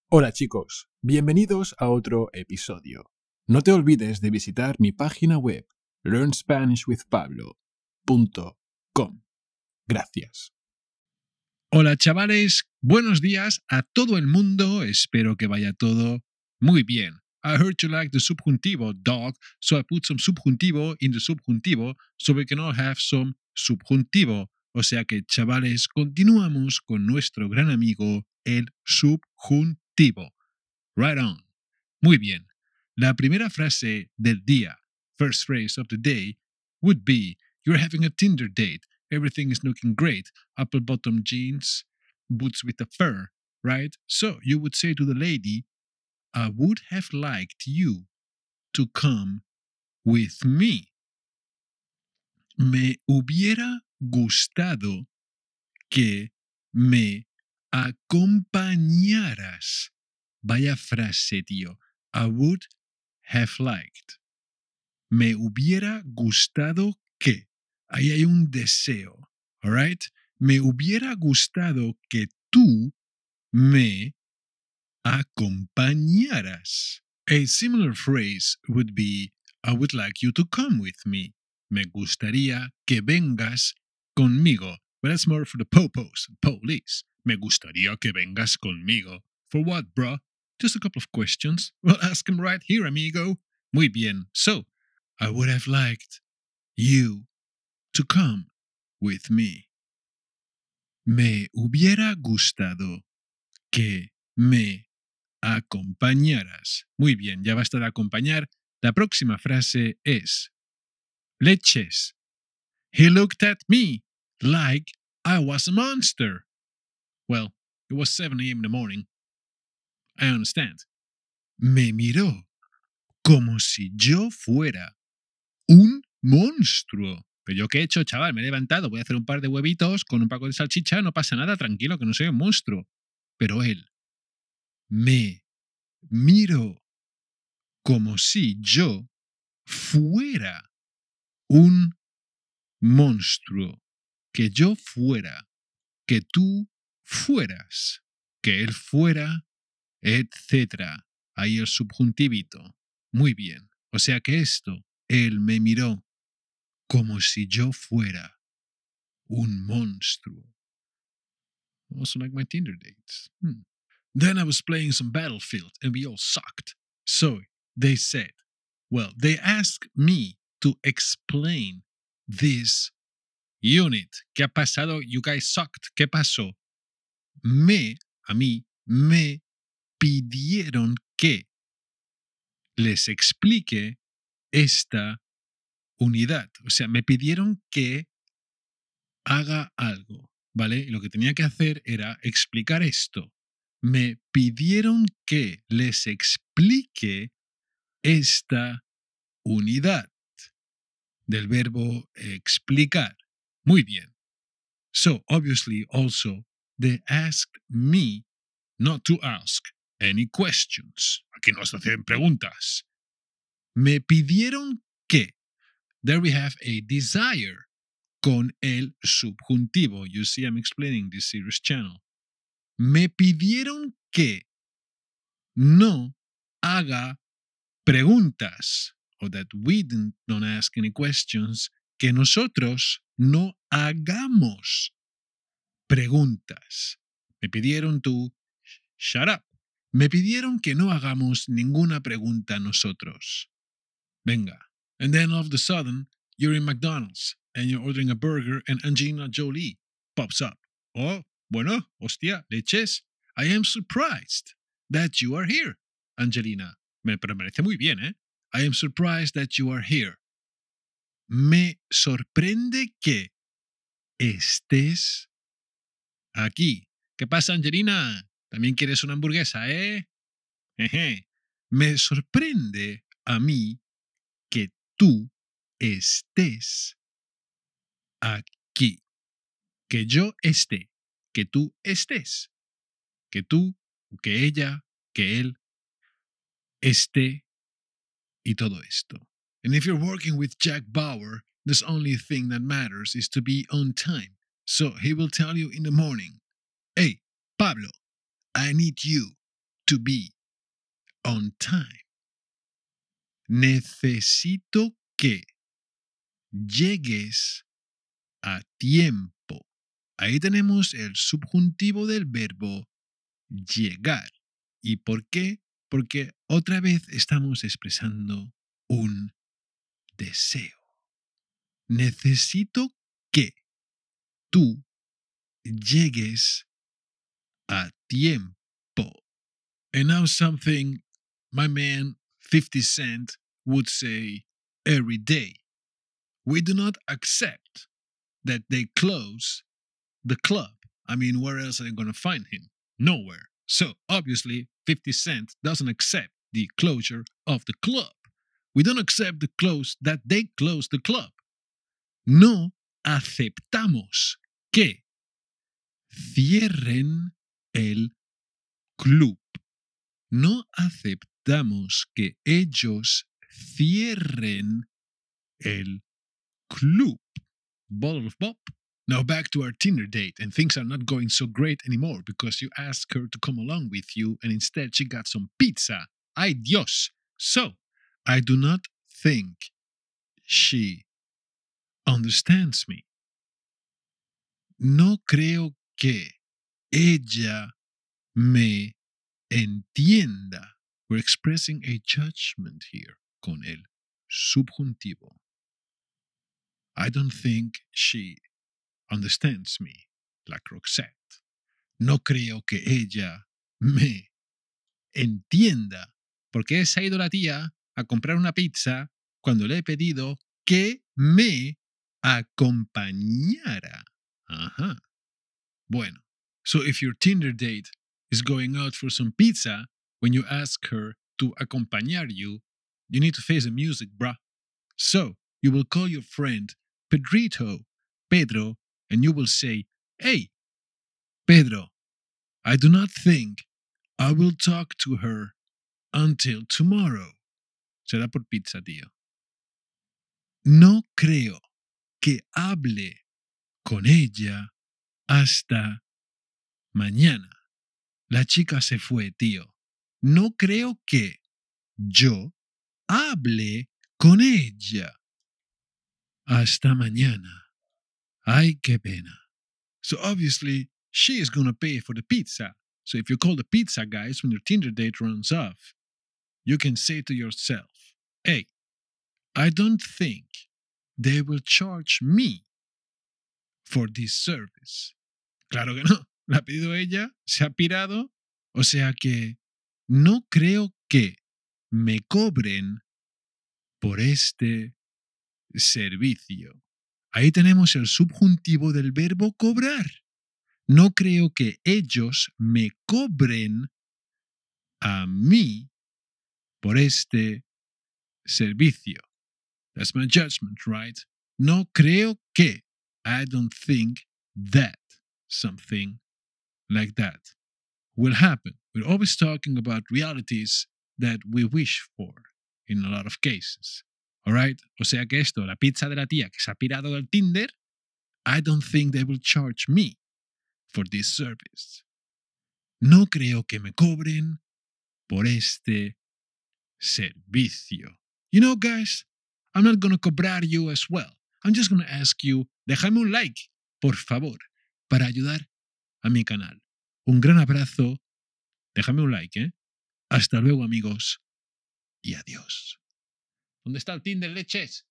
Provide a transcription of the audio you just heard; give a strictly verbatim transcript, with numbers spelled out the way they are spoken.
Hola chicos, bienvenidos a otro episodio. No te olvides de visitar mi página web learn spanish with pablo punto com. Gracias. Hola chavales, buenos días a todo el mundo, espero que vaya todo muy bien. I heard you like the subjuntivo, dog, so I put some subjuntivo in the subjuntivo so we can all have some subjuntivo. O sea que chavales, continuamos con nuestro gran amigo el subjuntivo. Right on. Muy bien. La primera frase del día, first phrase of the day, would be, you're having a Tinder date. Everything is looking great. Apple bottom jeans, boots with a fur, right? So you would say to the lady, I would have liked you to come with me. Me hubiera gustado que me acompañaras. Vaya frase, tío. I would have liked. Me hubiera gustado que. Ahí hay un deseo. All right? Me hubiera gustado que tú me acompañaras. A similar phrase would be, I would like you to come with me. Me gustaría que vengas conmigo. But that's more for the popos, police. Me gustaría que vengas conmigo. For what, bro? Just a couple of questions. Well, ask him right here, amigo. Muy bien. So, I would have liked you to come with me. Me hubiera gustado que me acompañaras. Muy bien, ya basta de acompañar. La próxima frase es leches. He looked at me like I was a monster. Well, it was seven a.m. in the morning. I understand. Me miró como si yo fuera un monstruo. Pero yo qué he hecho, chaval, me he levantado, voy a hacer un par de huevitos con un paco de salchicha, no pasa nada, tranquilo, que no soy un monstruo. Pero él me miró como si yo fuera un monstruo. Que yo fuera, que tú fueras, que él fuera, etcétera. Ahí el subjuntivito. Muy bien. O sea que esto, él me miró como si yo fuera un monstruo. Also like my Tinder dates. Hmm. Then I was playing some Battlefield and we all sucked. So they said, well, they asked me to explain this unit. ¿Qué ha pasado? You guys sucked. ¿Qué pasó? Me, a mí, me pidieron que les explique esta unidad. O sea, me pidieron que haga algo, ¿vale? Y lo que tenía que hacer era explicar esto. Me pidieron que les explique esta unidad del verbo explicar. Muy bien. So, obviously, also, they asked me not to ask any questions. Aquí no se hacen preguntas. Me pidieron que. There we have a desire con el subjuntivo. You see, I'm explaining this serious channel. Me pidieron que no haga preguntas, or that we don't ask any questions, que nosotros no hagamos preguntas. Me pidieron tú, shut up. Me pidieron que no hagamos ninguna pregunta nosotros. Venga. And then all of a sudden, you're in McDonald's and you're ordering a burger and Angelina Jolie pops up. Oh, bueno, hostia, leches. I am surprised that you are here, Angelina. Me, pero me parece muy bien, ¿eh? I am surprised that you are here. Me sorprende que estés aquí. ¿Qué pasa, Angelina? ¿También quieres una hamburguesa, eh? Jeje. Me sorprende a mí que tú estés aquí. Que yo esté. Que tú estés. Que tú, que ella, que él esté y todo esto. And if you're working with Jack Bauer, the only thing that matters is to be on time. So he will tell you in the morning, hey, Pablo, I need you to be on time. Necesito que llegues a tiempo. Ahí tenemos el subjuntivo del verbo llegar. ¿Y por qué? Porque otra vez estamos expresando un deseo. Necesito que tú llegues a tiempo. And now something my man fifty Cent would say every day. We do not accept that they close the club. I mean, where else are they going to find him? Nowhere. So, obviously, fifty Cent doesn't accept the closure of the club. We don't accept the close that they close the club. No aceptamos que cierren el club. No aceptamos que ellos cierren el club. Bottle of Bob. Now back to our Tinder date, and things are not going so great anymore because you asked her to come along with you and instead she got some pizza. Ay Dios! So, I do not think she understands me. No creo que ella me entienda. We're expressing a judgment here con el subjuntivo. I don't think she understands me, like Roxette. No creo que ella me entienda, porque se ha ido la tía a comprar una pizza cuando le he pedido que me acompañara. Ajá. Bueno, so if your Tinder date is going out for some pizza, when you ask her to acompañar you, you need to face the music, bruh. So, you will call your friend Pedrito, Pedro, and you will say, "Hey, Pedro, I do not think I will talk to her until tomorrow." Será por pizza, tío. No creo que hable con ella hasta mañana. La chica se fue, tío. No creo que yo hable con ella hasta mañana. Ay, qué pena. So obviously, she is going to pay for the pizza. So if you call the pizza guys when your Tinder date runs off, you can say to yourself, "Hey, I don't think they will charge me for this service." Claro que no. La ha pedido ella, se ha pirado. O sea que no creo que me cobren por este servicio. Ahí tenemos el subjuntivo del verbo cobrar. No creo que ellos me cobren a mí por este servicio. That's my judgment, right? No creo que. I don't think that something like that will happen. We're always talking about realities that we wish for in a lot of cases. All right? O sea que esto, la pizza de la tía que se ha pirado del Tinder, I don't think they will charge me for this service. No creo que me cobren por este servicio. You know, guys, I'm not going to cobrar you as well. I'm just going to ask you, déjame un like, por favor, para ayudar a mi canal. Un gran abrazo. Déjame un like, ¿eh? Hasta luego, amigos. Y adiós. ¿Dónde está el Tinder, leches?